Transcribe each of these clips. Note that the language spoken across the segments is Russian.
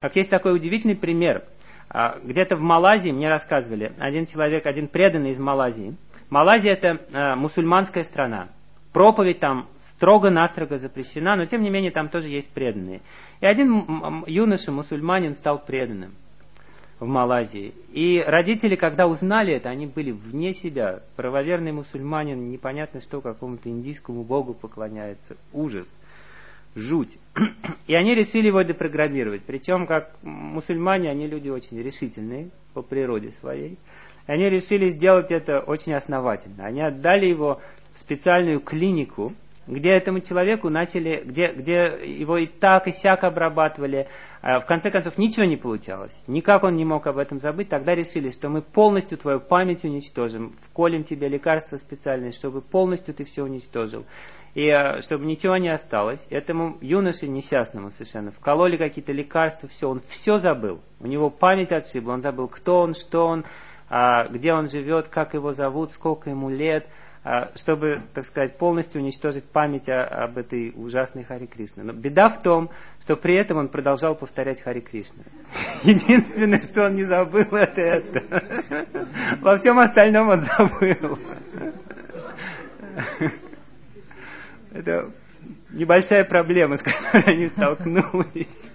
Как есть такой удивительный пример. Где-то в Малайзии мне рассказывали, один человек, один преданный из Малайзии. Малайзия это мусульманская страна. Проповедь там строго-настрого запрещена, но тем не менее там тоже есть преданные. И один юноша, мусульманин, стал преданным в Малайзии. И родители, когда узнали это, они были вне себя. Правоверный мусульманин, непонятно что, какому-то индийскому богу поклоняется. Ужас. Жуть. И они решили его депрограммировать. Причем, как мусульмане, они люди очень решительные по природе своей. И они решили сделать это очень основательно. Они отдали его в специальную клинику, где этому человеку начали, где его и так, и сяк обрабатывали. В конце концов, ничего не получалось. Никак он не мог об этом забыть. Тогда решили, что мы полностью твою память уничтожим. Вколем тебе лекарства специальные, чтобы полностью ты все уничтожил. И чтобы ничего не осталось. Этому юноше несчастному совершенно вкололи какие-то лекарства, все. Он все забыл. У него память отшибла. Он забыл, кто он, что он, где он живет, как его зовут, сколько ему лет. Чтобы, так сказать, полностью уничтожить память об этой ужасной Харе Кришне. Но беда в том, что при этом он продолжал повторять Харе Кришну. Единственное, что он не забыл, это. Во всем остальном он забыл. Это небольшая проблема, с которой они столкнулись.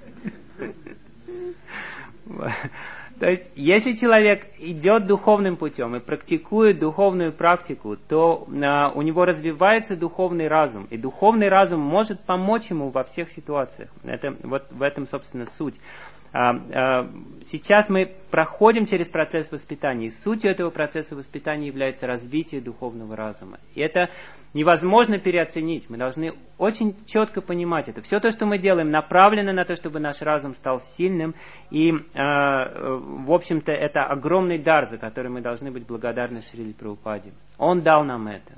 То есть, если человек идет духовным путем и практикует духовную практику, то у него развивается духовный разум. И духовный разум может помочь ему во всех ситуациях. Это, вот в этом, собственно, суть. Сейчас мы проходим через процесс воспитания. И сутью этого процесса воспитания является развитие духовного разума. И это невозможно переоценить. Мы должны очень четко понимать это. Все то, что мы делаем, направлено на то, чтобы наш разум стал сильным. И, в общем-то, это огромный дар, за который мы должны быть благодарны Шриле Прабхупаде. Он дал нам это.